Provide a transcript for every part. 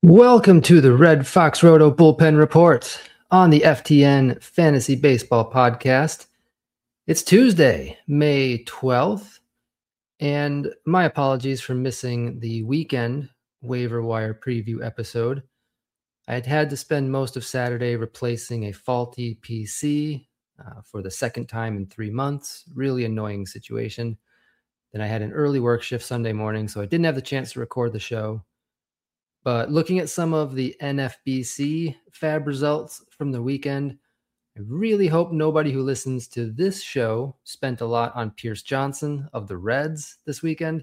Welcome to the Red Fox Roto Bullpen Report on the FTN Fantasy Baseball Podcast. It's Tuesday, May 12th, and my apologies for missing the weekend waiver wire preview episode. I had to spend most of Saturday replacing a faulty PC for the second time in 3 months. Really annoying situation. Then I had an early work shift Sunday morning, so I didn't have the chance to record the show. But looking at some of the NFBC FAB results from the weekend, I really hope nobody who listens to this show spent a lot on Pierce Johnson of the Reds this weekend.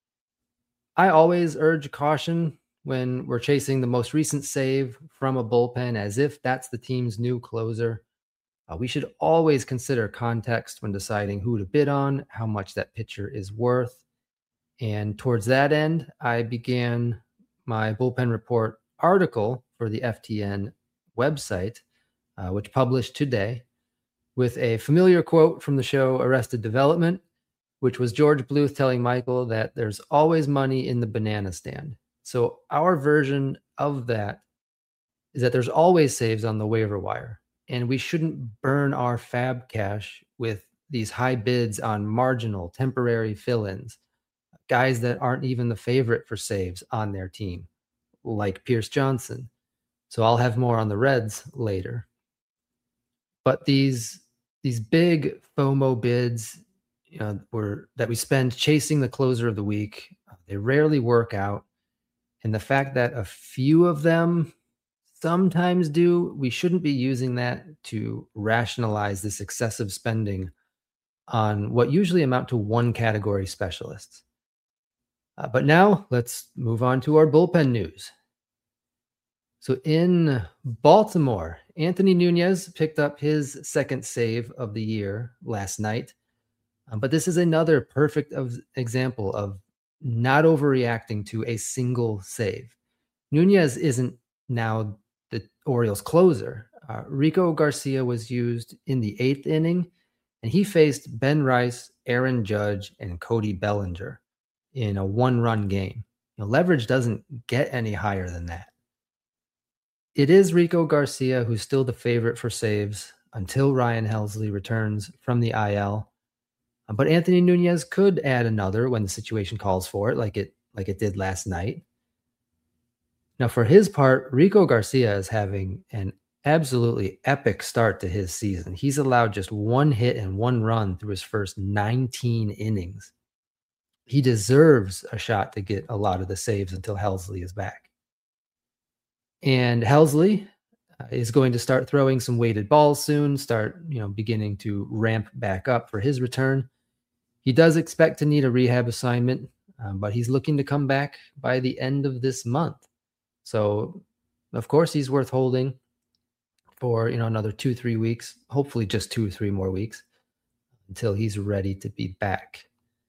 I always urge caution when we're chasing the most recent save from a bullpen as if that's the team's new closer. We should always consider context when deciding who to bid on, how much that pitcher is worth. And towards that end, I began my bullpen report article for the FTN website, which published today, with a familiar quote from the show Arrested Development, which was George Bluth telling Michael that there's always money in the banana stand. So our version of that is that there's always saves on the waiver wire, and we shouldn't burn our fab cash with these high bids on marginal temporary fill-ins, guys that aren't even the favorite for saves on their team, like Pierce Johnson. So I'll have more on the Reds later. But these big FOMO bids, that we spend chasing the closer of the week, they rarely work out. And the fact that a few of them sometimes do, we shouldn't be using that to rationalize this excessive spending on what usually amount to one category specialists. But now let's move on to our bullpen news. So in Baltimore, Anthony Nunez picked up his second save of the year last night. But this is another perfect example of not overreacting to a single save. Nunez isn't now the Orioles closer. Rico Garcia was used in the 8th inning, and he faced Ben Rice, Aaron Judge, and Cody Bellinger in a one-run game. Leverage doesn't get any higher than that. It is Rico Garcia who's still the favorite for saves until Ryan Helsley returns from the IL. But Anthony Nunez could add another when the situation calls for it, like it did last night. Now, for his part, Rico Garcia is having an absolutely epic start to his season. He's allowed just one hit and one run through his first 19 innings. He deserves a shot to get a lot of the saves until Helsley is back. And Helsley is going to start throwing some weighted balls soon, beginning to ramp back up for his return. He does expect to need a rehab assignment, but he's looking to come back by the end of this month. So, of course, he's worth holding for, another 2-3 weeks, hopefully just 2 or 3 more weeks until he's ready to be back.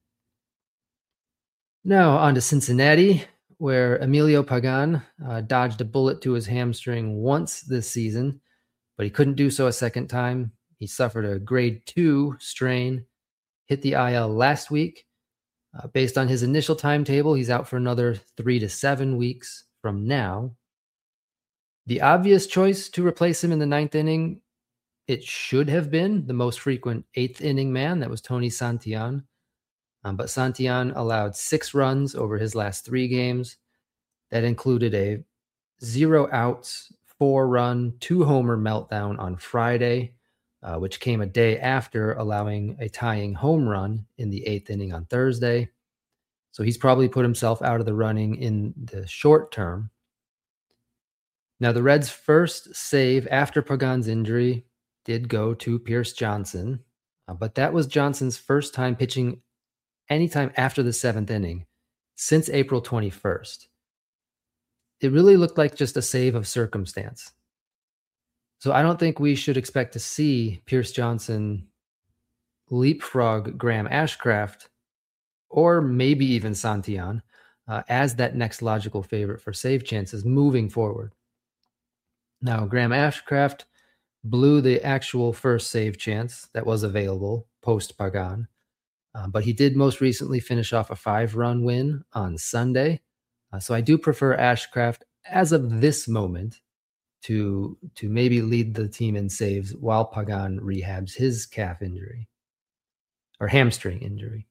Now on to Cincinnati, where Emilio Pagan dodged a bullet to his hamstring once this season, but he couldn't do so a second time. He suffered a grade 2 strain, hit the IL last week. Based on his initial timetable, he's out for another 3 to 7 weeks from now. The obvious choice to replace him in the 9th inning, it should have been the most frequent 8th inning man. That was Tony Santillan. But Santillan allowed 6 runs over his last 3 games. That included a 0 outs, 4-run, 2-homer meltdown on Friday, which came a day after allowing a tying home run in the 8th inning on Thursday. So he's probably put himself out of the running in the short term. Now, the Reds' first save after Pagan's injury did go to Pierce Johnson, but that was Johnson's first time pitching anytime after the 7th inning since April 21st. It really looked like just a save of circumstance. So I don't think we should expect to see Pierce Johnson leapfrog Graham Ashcraft or maybe even Santillan as that next logical favorite for save chances moving forward. Now, Graham Ashcraft blew the actual first save chance that was available post-Pagan. But he did most recently finish off a 5-run win on Sunday. So I do prefer Ashcraft as of this moment, to maybe lead the team in saves while Pagan rehabs his calf injury or hamstring injury.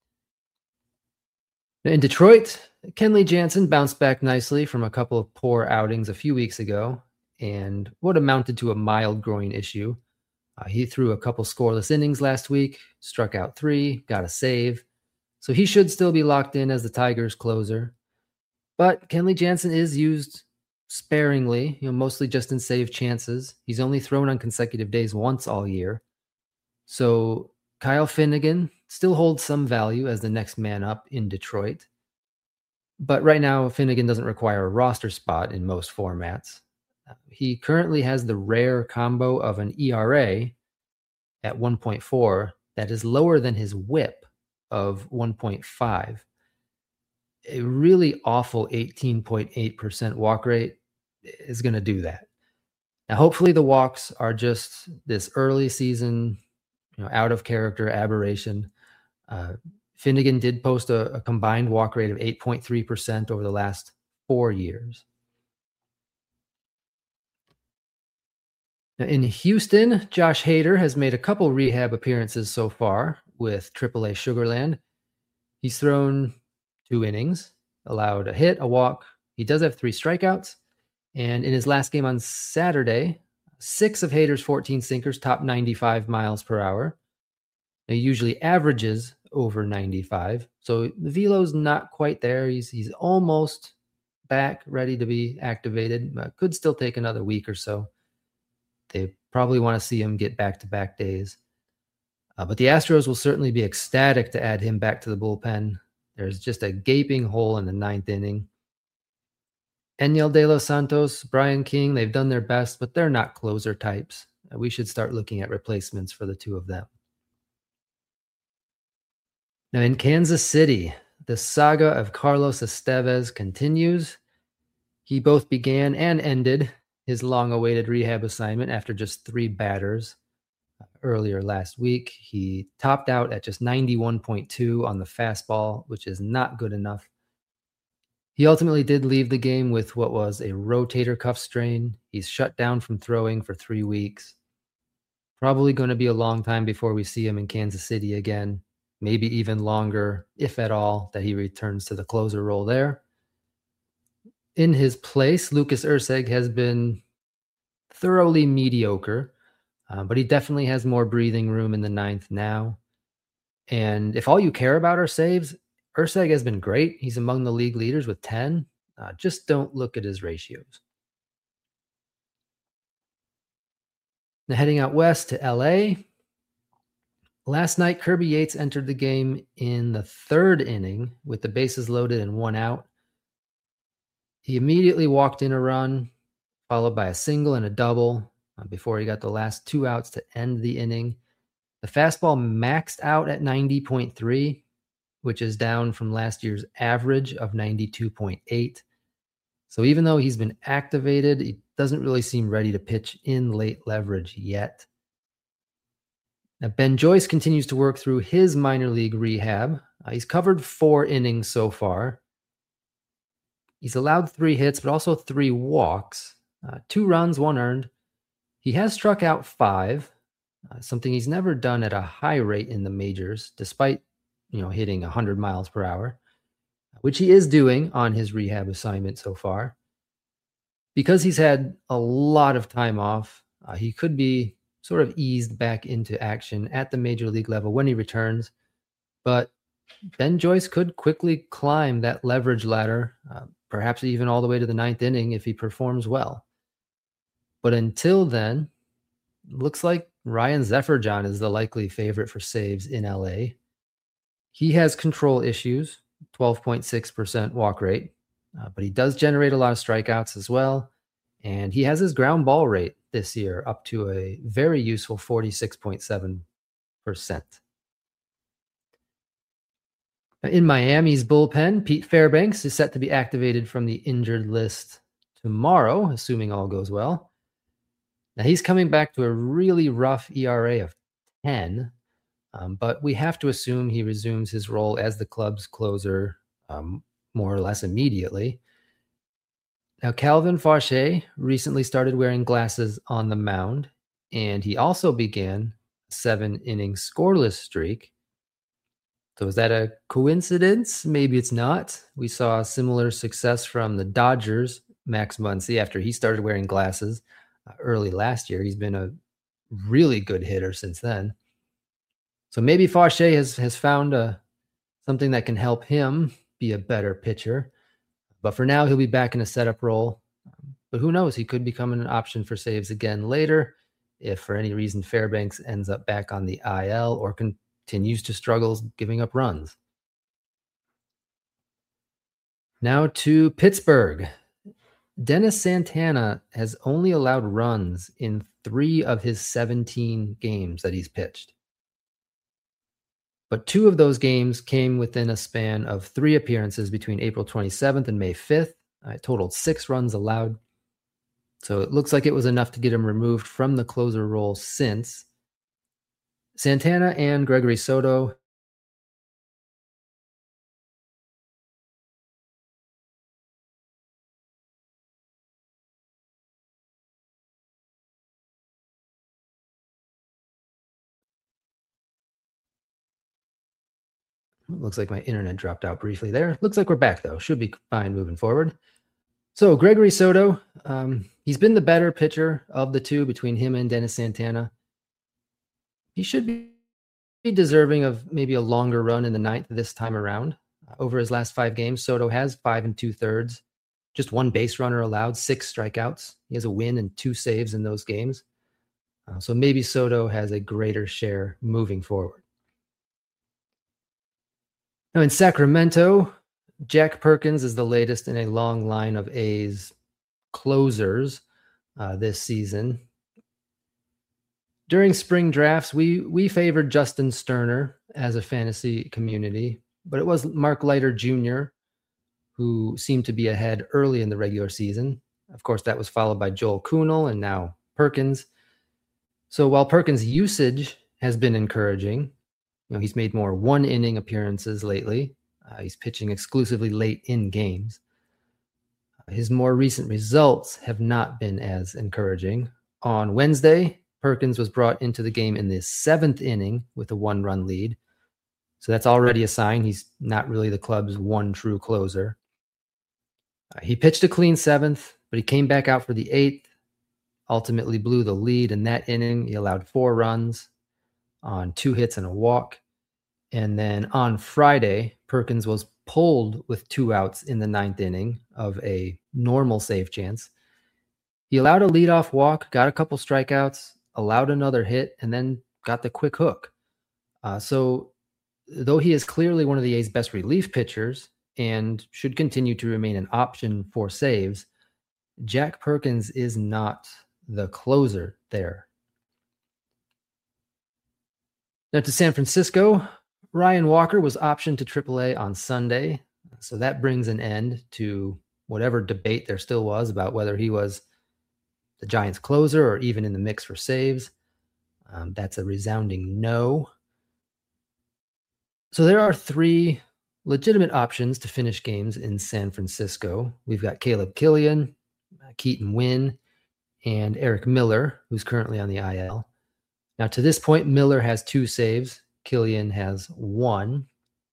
In Detroit, Kenley Jansen bounced back nicely from a couple of poor outings a few weeks ago and what amounted to a mild groin issue. He threw a couple scoreless innings last week, struck out 3, got a save. So he should still be locked in as the Tigers' closer. But Kenley Jansen is used sparingly, mostly just in save chances. He's only thrown on consecutive days once all year. So Kyle Finnegan still holds some value as the next man up in Detroit. But right now, Finnegan doesn't require a roster spot in most formats. He currently has the rare combo of an ERA at 1.4 that is lower than his whip of 1.5. A really awful 18.8% walk rate is going to do that. Now, hopefully the walks are just this early season, out of character aberration. Finnegan did post a combined walk rate of 8.3% over the last 4 years. Now, in Houston, Josh Hader has made a couple rehab appearances so far with AAA Sugarland. He's thrown 2 innings, allowed a hit, a walk. He does have 3 strikeouts. And in his last game on Saturday, 6 of Hader's 14 sinkers topped 95 miles per hour. He usually averages over 95. So the velo's not quite there. He's almost back, ready to be activated. Could still take another week or so. They probably want to see him get back-to-back days. But the Astros will certainly be ecstatic to add him back to the bullpen. There's just a gaping hole in the 9th inning. Enyel De Los Santos, Brian King, they've done their best, but they're not closer types. We should start looking at replacements for the 2 of them. Now in Kansas City, the saga of Carlos Estevez continues. He both began and ended his long-awaited rehab assignment after just 3 batters. Earlier last week, he topped out at just 91.2 on the fastball, which is not good enough. He ultimately did leave the game with what was a rotator cuff strain. He's shut down from throwing for 3 weeks. Probably going to be a long time before we see him in Kansas City again. Maybe even longer, if at all, that he returns to the closer role there. In his place, Lucas Erceg has been thoroughly mediocre, but he definitely has more breathing room in the 9th now. And if all you care about are saves, Erceg has been great. He's among the league leaders with 10. Just don't look at his ratios. Now heading out west to LA. Last night, Kirby Yates entered the game in the 3rd inning with the bases loaded and 1 out. He immediately walked in a run, followed by a single and a double before he got the last 2 outs to end the inning. The fastball maxed out at 90.3, which is down from last year's average of 92.8. So even though he's been activated, he doesn't really seem ready to pitch in late leverage yet. Now, Ben Joyce continues to work through his minor league rehab. He's covered 4 innings so far. He's allowed 3 hits, but also 3 walks, 2 runs, 1 earned. He has struck out 5, something he's never done at a high rate in the majors, despite hitting 100 miles per hour, which he is doing on his rehab assignment so far. Because he's had a lot of time off, he could be sort of eased back into action at the major league level when he returns. But Ben Joyce could quickly climb that leverage ladder, perhaps even all the way to the 9th inning if he performs well. But until then, looks like Ryan Zefferjon is the likely favorite for saves in LA. He has control issues, 12.6% walk rate, but he does generate a lot of strikeouts as well. And he has his ground ball rate this year up to a very useful 46.7%. In Miami's bullpen, Pete Fairbanks is set to be activated from the injured list tomorrow, assuming all goes well. Now, he's coming back to a really rough ERA of 10, but we have to assume he resumes his role as the club's closer more or less immediately. Now, Calvin Fauché recently started wearing glasses on the mound, and he also began a 7-inning scoreless streak. So is that a coincidence? Maybe it's not. We saw similar success from the Dodgers, Max Muncy, after he started wearing glasses early last year. He's been a really good hitter since then. So maybe Fauché has found something that can help him be a better pitcher. But for now, he'll be back in a setup role. But who knows? He could become an option for saves again later if for any reason Fairbanks ends up back on the IL or continues to struggle giving up runs. Now to Pittsburgh. Dennis Santana has only allowed runs in 3 of his 17 games that he's pitched. But 2 of those games came within a span of 3 appearances between April 27th and May 5th. It totaled 6 runs allowed. So it looks like it was enough to get him removed from the closer role since. Santana and Gregory Soto looks like my internet dropped out briefly there. Looks like we're back, though. Should be fine moving forward. So Gregory Soto, he's been the better pitcher of the 2 between him and Dennis Santana. He should be deserving of maybe a longer run in the 9th this time around. Over his last 5 games, Soto has 5 2/3, just 1 base runner allowed, 6 strikeouts. He has a win and 2 saves in those games. So maybe Soto has a greater share moving forward. Now in Sacramento, Jack Perkins is the latest in a long line of A's closers this season. During spring drafts, we favored Justin Sterner as a fantasy community, but it was Mark Leiter Jr. who seemed to be ahead early in the regular season. Of course, that was followed by Joel Kuhnel and now Perkins. So while Perkins' usage has been encouraging, he's made more 1-inning appearances lately. He's pitching exclusively late in games. His more recent results have not been as encouraging. On Wednesday, Perkins was brought into the game in the 7th inning with a 1-run lead. So that's already a sign he's not really the club's one true closer. He pitched a clean 7th, but he came back out for the 8th, ultimately blew the lead in that inning. He allowed 4 runs on 2 hits and a walk. And then on Friday, Perkins was pulled with 2 outs in the 9th inning of a normal save chance. He allowed a leadoff walk, got a couple strikeouts, allowed another hit, and then got the quick hook. So though he is clearly one of the A's best relief pitchers and should continue to remain an option for saves, Jack Perkins is not the closer there. Now to San Francisco, Ryan Walker was optioned to AAA on Sunday, so that brings an end to whatever debate there still was about whether he was the Giants' closer or even in the mix for saves. That's a resounding no. So there are 3 legitimate options to finish games in San Francisco. We've got Caleb Killian, Keaton Winn, and Eric Miller, who's currently on the IL. Now, to this point, Miller has 2 saves. Killian has 1.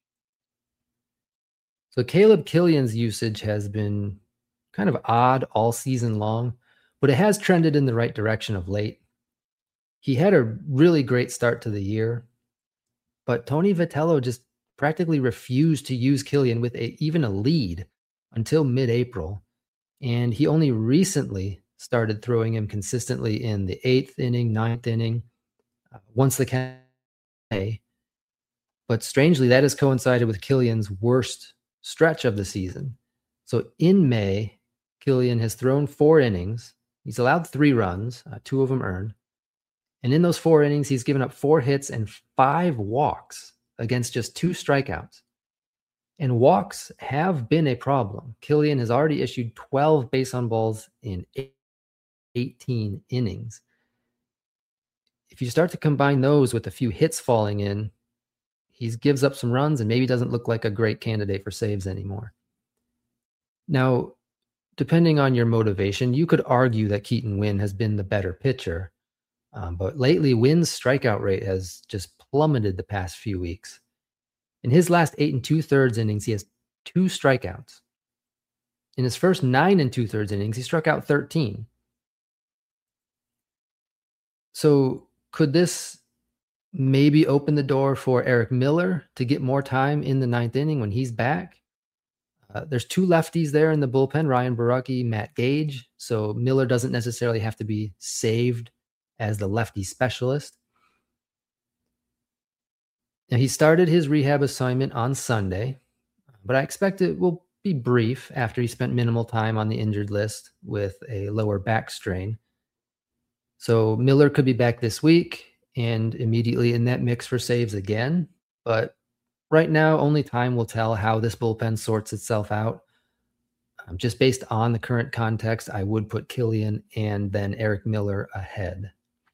So Caleb Killian's usage has been kind of odd all season long, but it has trended in the right direction of late. He had a really great start to the year, but Tony Vitello just practically refused to use Killian with even a lead until mid-April, and he only recently started throwing him consistently in the 8th inning, 9th inning, once the May. But strangely, that has coincided with Killian's worst stretch of the season. So in May, Killian has thrown 4 innings. He's allowed 3 runs, 2 of them earned. And in those 4 innings, he's given up 4 hits and 5 walks against just 2 strikeouts. And walks have been a problem. Killian has already issued 12 base on balls in 18 innings. If you start to combine those with a few hits falling in, he gives up some runs and maybe doesn't look like a great candidate for saves anymore. Now, depending on your motivation, you could argue that Keaton Winn has been the better pitcher. But lately, Winn's strikeout rate has just plummeted the past few weeks. In his last 8 2/3 innings, he has 2 strikeouts. In his first 9 2/3 innings, he struck out 13. So could this maybe open the door for Eric Miller to get more time in the ninth inning when he's back? There's 2 lefties there in the bullpen, Ryan Borucki, Matt Gage. So Miller doesn't necessarily have to be saved as the lefty specialist. Now, he started his rehab assignment on Sunday, but I expect it will be brief after he spent minimal time on the injured list with a lower back strain. So Miller could be back this week and immediately in that mix for saves again. But right now, only time will tell how this bullpen sorts itself out. Just based on the current context, I would put Killian and then Eric Miller ahead.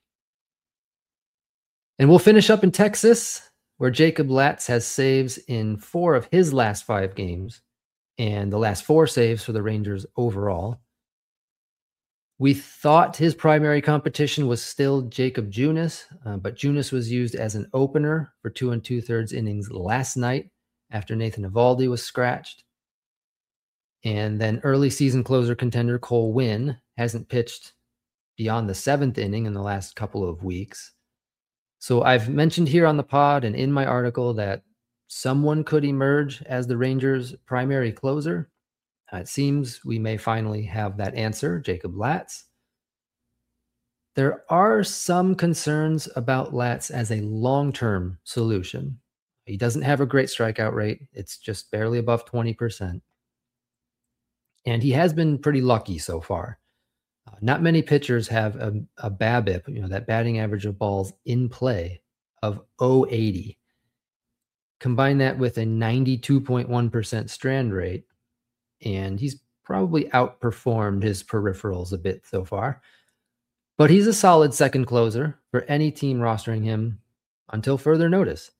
And we'll finish up in Texas, where Jacob Latz has saves in 4 of his last 5 games and the last 4 saves for the Rangers overall. We thought his primary competition was still Jacob Junis, but Junis was used as an opener for 2 2/3 innings last night after Nathan Eovaldi was scratched. And then early season closer contender Cole Winn hasn't pitched beyond the 7th inning in the last couple of weeks. So I've mentioned here on the pod and in my article that someone could emerge as the Rangers' primary closer. It seems we may finally have that answer, Jacob Latz. There are some concerns about Latz as a long-term solution. He doesn't have a great strikeout rate. It's just barely above 20%. And he has been pretty lucky so far. Not many pitchers have a BABIP, that batting average of balls in play, of 0.80. Combine that with a 92.1% strand rate, and he's probably outperformed his peripherals a bit so far. But he's a solid second closer for any team rostering him until further notice.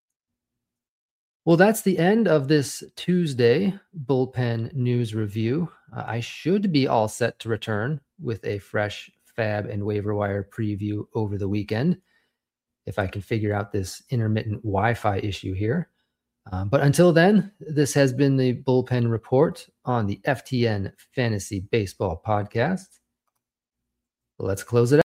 Well, that's the end of this Tuesday bullpen news review. I should be all set to return with a fresh Fab and waiver wire preview over the weekend, if I can figure out this intermittent Wi-Fi issue here. But until then, this has been the Bullpen Report on the FTN Fantasy Baseball Podcast. Let's close it out.